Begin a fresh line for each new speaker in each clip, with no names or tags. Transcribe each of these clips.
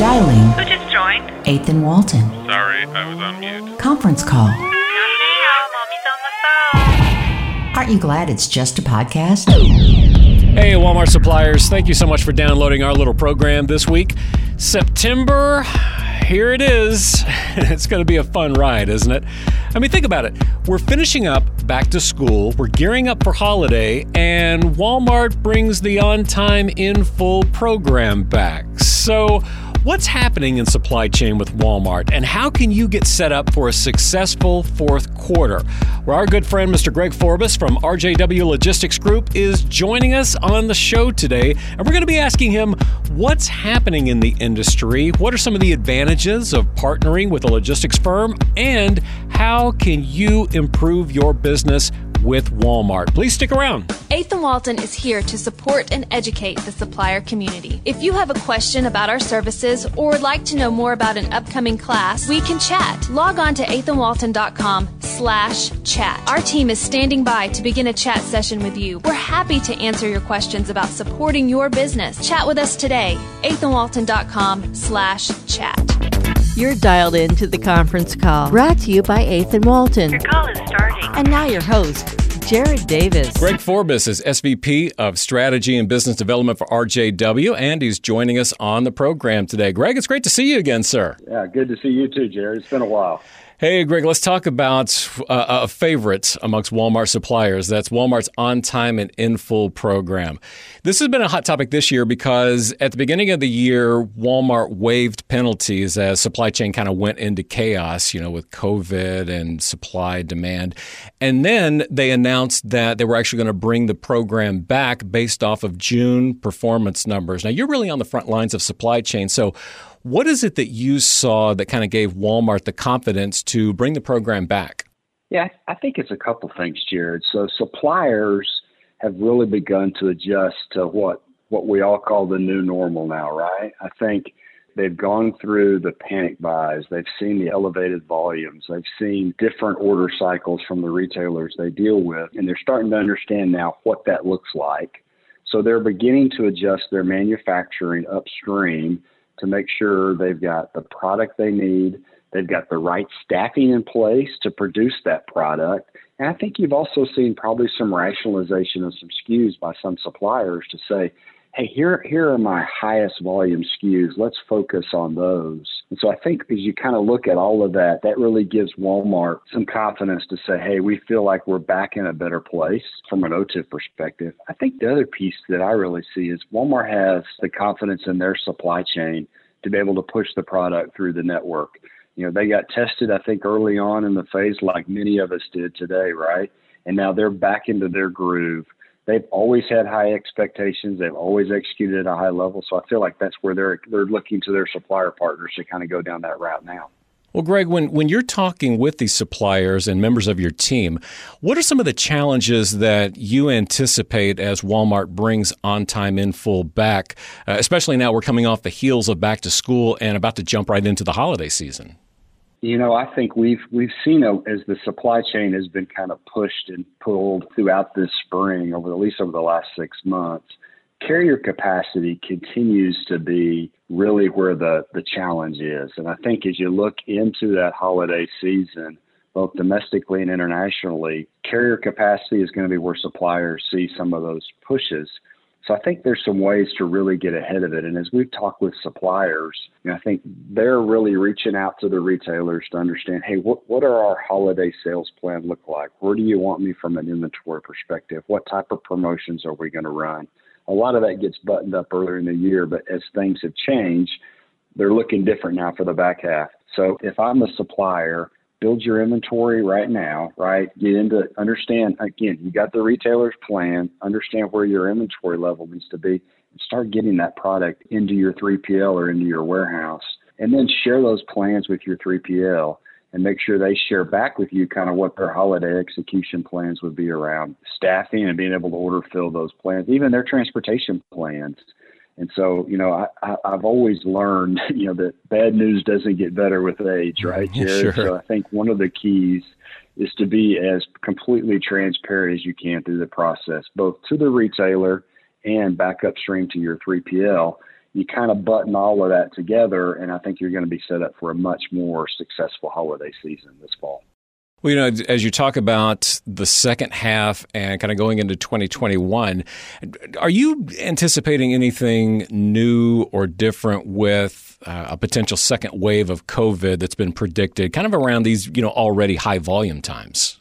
Dialing
Who just joined?
8th and Walton.
Sorry, I was on mute.
Conference call.
Mommy's on the phone.
Aren't you glad it's just a podcast?
Hey, Walmart suppliers, thank you so much for downloading our little program this week. September, here it is. It's going to be a fun ride, isn't it? I mean, think about it. We're finishing up back to school, we're gearing up for holiday, and Walmart brings the On Time In Full program back. So, what's happening in supply chain with Walmart, and how can you get set up for a successful fourth quarter? Well, our good friend, Mr. Greg Forbes from RJW Logistics Group, is joining us on the show today, and we're going to be asking him what's happening in the industry, what are some of the advantages of partnering with a logistics firm, and how can you improve your business with Walmart. Please stick around.
8th and Walton is here to support and educate the supplier community. If you have a question about our services or would like to know more about an upcoming class, we can chat. Log on to 8thandwalton.com/chat. Our team is standing by to begin a chat session with you. We're happy to answer your questions about supporting your business. Chat with us today. 8thandwalton.com/chat.
You're dialed into the conference call, brought to you by 8th and Walton.
Your call is starting.
And now your host, Jared Davis.
Greg Forbes is SVP of Strategy and Business Development for RJW, and he's joining us on the program today. Greg, it's great to see you again, sir.
Yeah, good to see you too, Jared. It's been a while.
Hey, Greg, let's talk about a favorite amongst Walmart suppliers. That's Walmart's On Time and In Full program. This has been a hot topic this year because at the beginning of the year, Walmart waived penalties as supply chain kind of went into chaos, with COVID and supply demand. And then they announced that they were actually going to bring the program back based off of June performance numbers. Now, you're really on the front lines of supply chain, so what is it that you saw that kind of gave Walmart the confidence to bring the program back?
Yeah, I think it's a couple things, Jared. So suppliers have really begun to adjust to what we all call the new normal now, right? I think they've gone through the panic buys. They've seen the elevated volumes. They've seen different order cycles from the retailers they deal with, and they're starting to understand now what that looks like. So they're beginning to adjust their manufacturing upstream to make sure they've got the product they need, they've got the right staffing in place to produce that product. And I think you've also seen probably some rationalization of some SKUs by some suppliers to say, hey, here are my highest volume SKUs. Let's focus on those. And so I think as you kind of look at all of that, that really gives Walmart some confidence to say, hey, we feel like we're back in a better place from an OTIF perspective. I think the other piece that I really see is Walmart has the confidence in their supply chain to be able to push the product through the network. They got tested, I think, early on in the phase like many of us did today, right? And now they're back into their groove. They've always had high expectations. They've always executed at a high level. So I feel like that's where they're looking to their supplier partners to kind of go down that route now.
Well, Greg, when you're talking with these suppliers and members of your team, what are some of the challenges that you anticipate as Walmart brings On Time In Full back, especially now we're coming off the heels of back to school and about to jump right into the holiday season?
I think we've seen as the supply chain has been kind of pushed and pulled throughout this spring, at least over the last 6 months, carrier capacity continues to be really where the challenge is. And I think as you look into that holiday season, both domestically and internationally, carrier capacity is going to be where suppliers see some of those pushes. So I think there's some ways to really get ahead of it. And as we've talked with suppliers, I think they're really reaching out to the retailers to understand, hey, what are our holiday sales plan look like? Where do you want me from an inventory perspective? What type of promotions are we going to run? A lot of that gets buttoned up earlier in the year, but as things have changed, they're looking different now for the back half. So if I'm a supplier, build your inventory right now, right? Get into understand, again, you got the retailer's plan, understand where your inventory level needs to be, and start getting that product into your 3PL or into your warehouse. And then share those plans with your 3PL and make sure they share back with you kind of what their holiday execution plans would be around staffing and being able to fill those plans, even their transportation plans. And so, I've always learned, that bad news doesn't get better with age, right, Jared?
Sure.
So I think one of the keys is to be as completely transparent as you can through the process, both to the retailer and back upstream to your 3PL. you kind of button all of that together, and I think you're going to be set up for a much more successful holiday season this fall.
Well, as you talk about the second half and kind of going into 2021, are you anticipating anything new or different with a potential second wave of COVID that's been predicted kind of around these, already high volume times?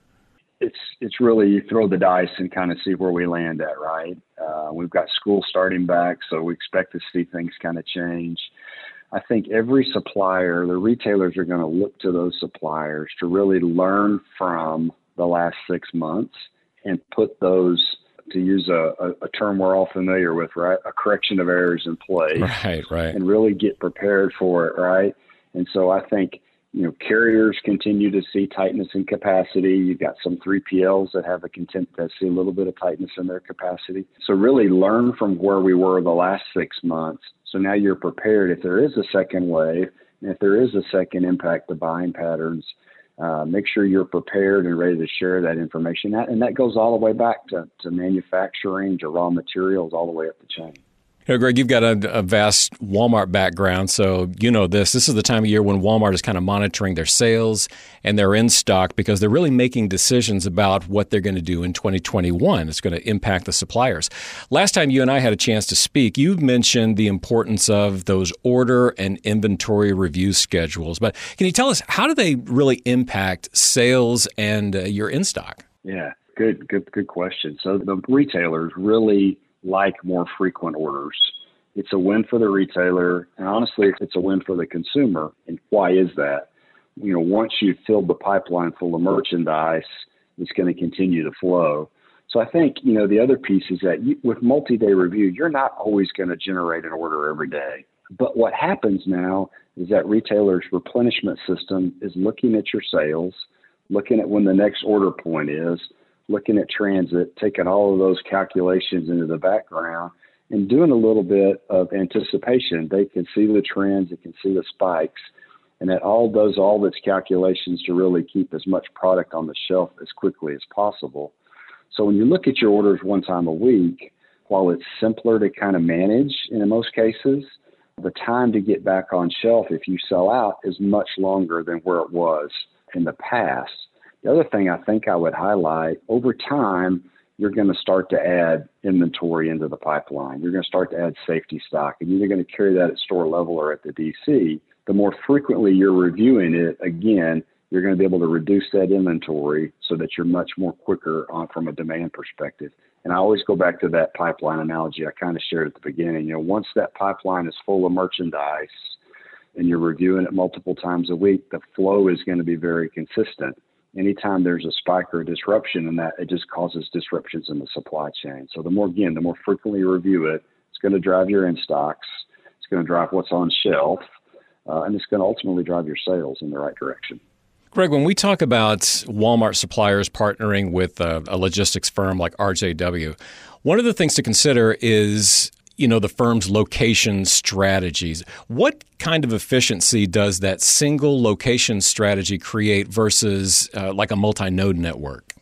It's really, you throw the dice and kind of see where we land at, right? We've got school starting back, so we expect to see things kind of change. I think every supplier, the retailers are going to look to those suppliers to really learn from the last 6 months and put those, to use a term we're all familiar with, right? A correction of errors in place.
Right.
And really get prepared for it, right? And so I think, carriers continue to see tightness in capacity. You've got some 3PLs that have that see a little bit of tightness in their capacity. So really learn from where we were the last 6 months. So now you're prepared if there is a second wave, and if there is a second impact to buying patterns, make sure you're prepared and ready to share that information. And that goes all the way back to manufacturing, to raw materials, all the way up the chain.
Greg, you've got a vast Walmart background, so this is the time of year when Walmart is kind of monitoring their sales and their in-stock because they're really making decisions about what they're going to do in 2021. It's going to impact the suppliers. Last time you and I had a chance to speak, you mentioned the importance of those order and inventory review schedules. But can you tell us, how do they really impact sales and your in-stock?
Yeah, good question. So the retailers really like more frequent orders. It's a win for the retailer, and honestly, it's a win for the consumer. And why is that? Once you've filled the pipeline full of merchandise, it's going to continue to flow. So I think, the other piece is that with multi-day review, you're not always going to generate an order every day. But what happens now is that retailers' replenishment system is looking at your sales, looking at when the next order point is, looking at transit, taking all of those calculations into the background and doing a little bit of anticipation. They can see the trends, they can see the spikes, and that all does all its calculations to really keep as much product on the shelf as quickly as possible. So when you look at your orders one time a week, while it's simpler to kind of manage in most cases, the time to get back on shelf if you sell out is much longer than where it was in the past. The other thing I think I would highlight, over time, you're going to start to add inventory into the pipeline. You're going to start to add safety stock, and you're going to carry that at store level or at the DC. The more frequently you're reviewing it, again, you're going to be able to reduce that inventory so that you're much more quicker on from a demand perspective. And I always go back to that pipeline analogy I kind of shared at the beginning. Once that pipeline is full of merchandise and you're reviewing it multiple times a week, the flow is going to be very consistent. Anytime there's a spike or a disruption in that, it just causes disruptions in the supply chain. So the more frequently you review it, it's going to drive your in-stocks, it's going to drive what's on shelf, and it's going to ultimately drive your sales in the right direction.
Greg, when we talk about Walmart suppliers partnering with a logistics firm like RJW, one of the things to consider is the firm's location strategies. What kind of efficiency does that single location strategy create versus like a multi-node network?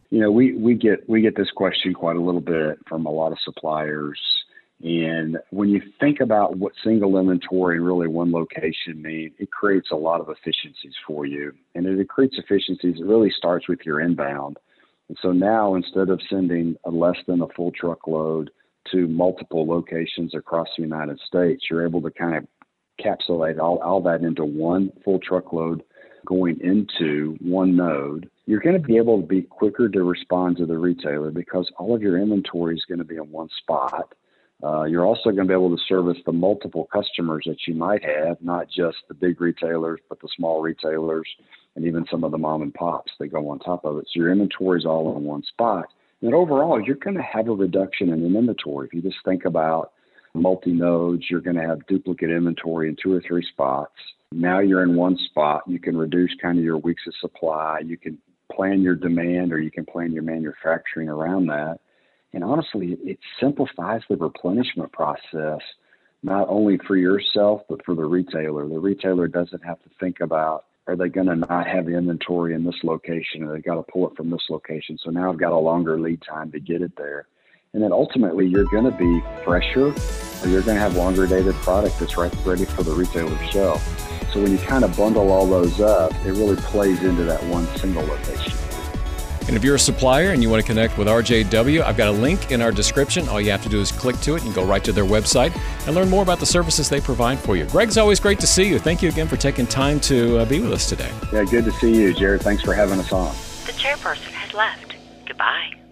We get this question quite a little bit from a lot of suppliers. And when you think about what single inventory, really one location mean, it creates a lot of efficiencies for you. And it creates efficiencies. It really starts with your inbound. And so now, instead of sending a less than a full truckload to multiple locations across the United States, you're able to kind of encapsulate all that into one full truckload going into one node. You're going to be able to be quicker to respond to the retailer because all of your inventory is going to be in one spot. You're also going to be able to service the multiple customers that you might have, not just the big retailers, but the small retailers and even some of the mom and pops that go on top of it. So your inventory is all in one spot. And overall, you're going to have a reduction in inventory. If you just think about multi-nodes, you're going to have duplicate inventory in 2 or 3 spots. Now you're in one spot. You can reduce kind of your weeks of supply. You can plan your demand or you can plan your manufacturing around that. And honestly, it simplifies the replenishment process, not only for yourself, but for the retailer. The retailer doesn't have to think about, are they going to not have the inventory in this location, or they got to pull it from this location? So now I've got a longer lead time to get it there. And then ultimately, you're going to be fresher, or you're going to have longer dated product that's ready for the retailer shelf. So when you kind of bundle all those up, it really plays into that one single location.
And if you're a supplier and you want to connect with RJW, I've got a link in our description. All you have to do is click to it and go right to their website and learn more about the services they provide for you. Greg's always great to see you. Thank you again for taking time to be with us today.
Yeah, good to see you, Jared. Thanks for having us on.
The chairperson has left. Goodbye.